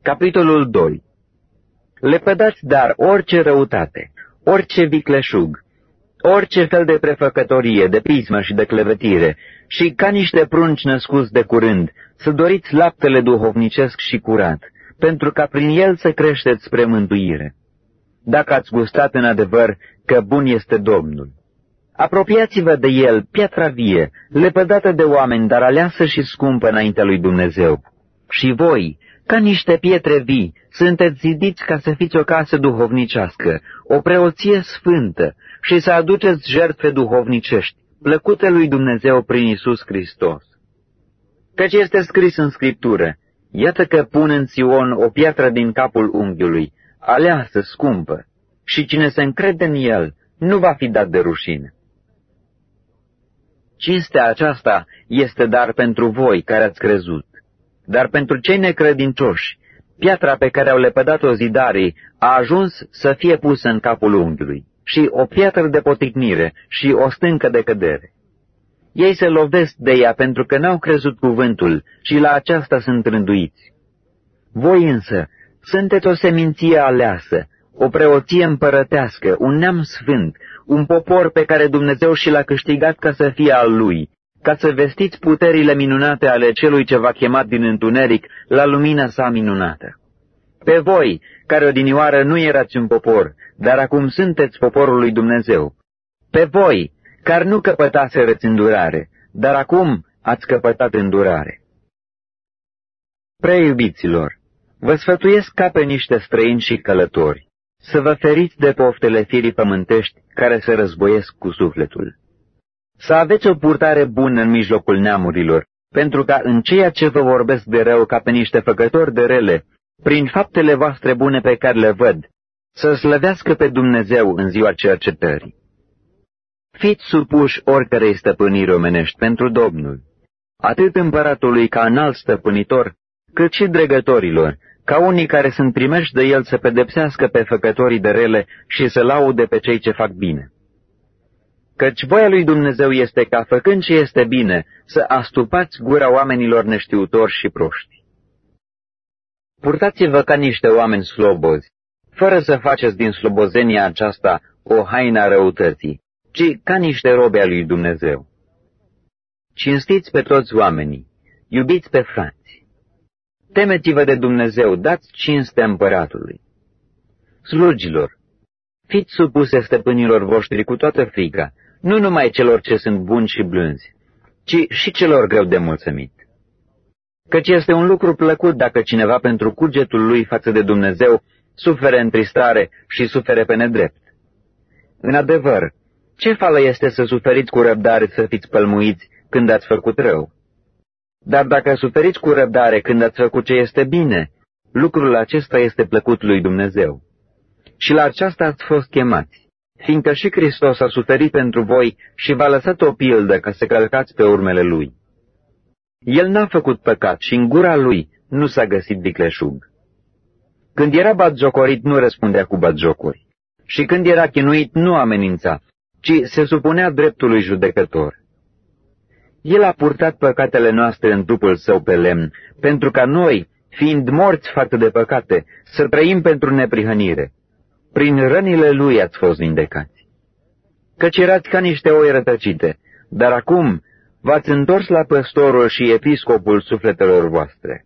Capitolul 2. Lepădați dar orice răutate, orice vicleșug, orice fel de prefăcătorie, de pismă și de clevetire, și ca niște prunci născuți de curând, să doriți laptele duhovnicesc și curat, pentru ca prin el să creșteți spre mântuire. Dacă ați gustat în adevăr că bun este Domnul. Apropiați-vă de el, piatra vie, lepădată de oameni, dar aleasă și scumpă înaintea lui Dumnezeu. Și voi, ca niște pietre vii, sunteți zidiți ca să fiți o casă duhovnicească, o preoție sfântă, și să aduceți jertfe duhovnicești, plăcute lui Dumnezeu prin Iisus Hristos. Căci este scris în Scriptură: iată că pun în Sion o piatră din capul unghiului, aleasă, scumpă, și cine se încrede în el nu va fi dat de rușine. Cinstea aceasta este dar pentru voi care ați crezut, dar pentru cei necredincioși, piatra pe care au lepădat-o zidarii a ajuns să fie pusă în capul unghiului, și o piatră de poticnire și o stâncă de cădere. Ei se lovesc de ea pentru că n-au crezut cuvântul și la aceasta sunt rânduiți. Voi însă sunteți o seminție aleasă, o preoție împărătească, un neam sfânt, un popor pe care Dumnezeu și l-a câștigat ca să fie al lui, ca să vestiți puterile minunate ale celui ce v-a chemat din întuneric la lumina sa minunată. Pe voi, care odinioară nu erați un popor, dar acum sunteți poporul lui Dumnezeu. Pe voi, care nu căpătaserăți îndurare, dar acum ați căpătat îndurare. Preiubiților, vă sfătuiesc ca pe niște străini și călători, să vă feriți de poftele firii pământești care se războiesc cu sufletul. Să aveți o purtare bună în mijlocul neamurilor, pentru ca în ceea ce vă vorbesc de rău ca pe niște făcători de rele, prin faptele voastre bune pe care le văd, să slăvească pe Dumnezeu în ziua cercetării. Fiți supuși oricărei stăpâniri omenești pentru Domnul, atât împăratului ca înalt stăpânitor, cât și dregătorilor, ca unii care sunt primești de el să pedepsească pe făcătorii de rele și să laude pe cei ce fac bine. Căci voia lui Dumnezeu este ca, făcând ce este bine, să astupați gura oamenilor neștiutori și proști. Purtați-vă ca niște oameni slobozi, fără să faceți din slobozenia aceasta o haină a răutății, ci ca niște robe ai lui Dumnezeu. Cinstiți pe toți oamenii, iubiți pe frați. Temeți-vă de Dumnezeu, dați cinste împăratului. Slugilor, fiți supuse stăpânilor voștri cu toată frica, nu numai celor ce sunt buni și blânzi, ci și celor greu de mulțumit. Căci este un lucru plăcut dacă cineva pentru cugetul lui față de Dumnezeu sufere întristare și sufere pe nedrept. În adevăr, ce fală este să suferiți cu răbdare să fiți pălmuiți când ați făcut rău? Dar dacă suferiți cu răbdare când ați făcut ce este bine, lucrul acesta este plăcut lui Dumnezeu. Și la aceasta ați fost chemați, fiindcă și Hristos a suferit pentru voi și v-a lăsat o pildă ca să călcați pe urmele Lui. El n-a făcut păcat și în gura Lui nu s-a găsit vicleșug. Când era batjocorit, nu răspundea cu batjocuri, și când era chinuit, nu amenința, ci se supunea dreptului judecător. El a purtat păcatele noastre în trupul său pe lemn, pentru ca noi, fiind morți față de păcate, să trăim pentru neprihănire. Prin rănile Lui ați fost vindecați. Căci erați ca niște oi rătăcite, dar acum v-ați întors la păstorul și episcopul sufletelor voastre.